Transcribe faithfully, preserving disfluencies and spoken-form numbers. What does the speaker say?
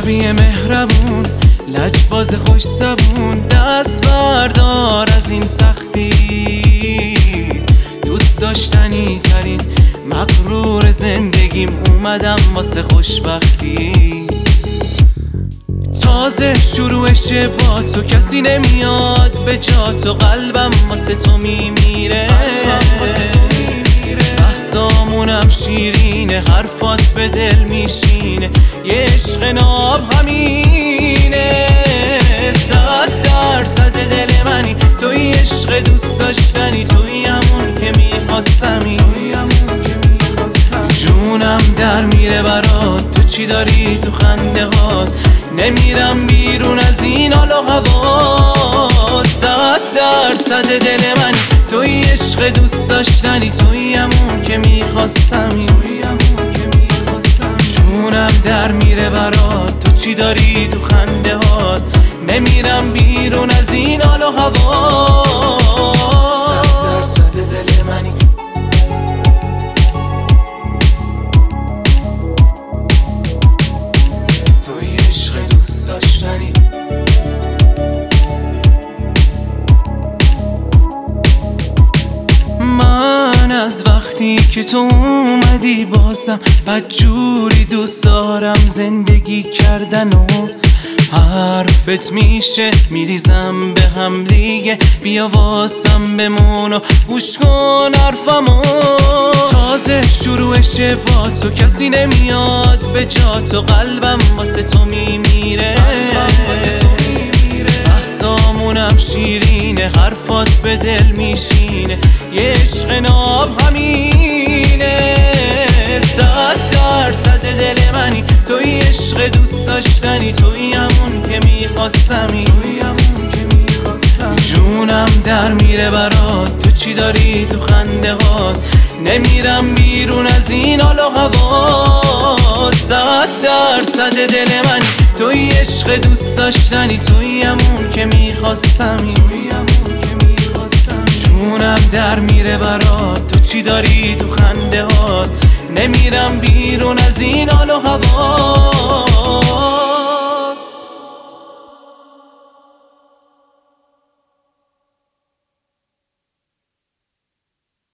شبیه مهربون، لجباز خوش زبون، دست بردار از این سختی. دوست داشتنی ترین مغرور زندگیم، اومدم واسه خوشبختی. تازه شروعشه با تو، کسی نمیاد به جا تو، قلبم واسه تو میمیره. بحثامونم شیرینه، حرفات به دل میشینه، یه عشق ناب همینه. صد درصد دل منی، توی عشق دوست داشتنی، توی همون که میخواستمی. جونم در میره برات، تو چی داری تو خنده هات، نمیرم بیرون از این حال و هوا. صد درصد دل منی، توی عشق دوست داشتنی، توی همون که میخواستمی. جونم در میره برات، تو چی داری تو خنده هات، نمیرم بیرون از این حال و هوا. صد درصد دل منی. من از وقتی که تو اومدی بازم بدجوری دوست دارم زندگی کردن و حرفت میشه میریزم به هم دیگه. بیا واسم بمون و گوش کن حرفمو. تازه شروعشه با تو، کسی نمیاد به جا تو، قلبم واسه تو میمیره. بحثامونم شیرینه، حرفات به دل میشینه، یه عشق ناب همینه. صد درصد دل منی، توی عشق دوست داشتنی، توی همون که میخواستمی. جونم در میره برات، تو چی داری تو خنده هات، نمیرم بیرون از این حال و هوا. صد درصد دل منی، توی عشق دوست داشتنی، توی همون که میخواستمی. جونم در میره برات، تو چی داری تو خنده هات، نمیرم بیرون از این حال و هوا.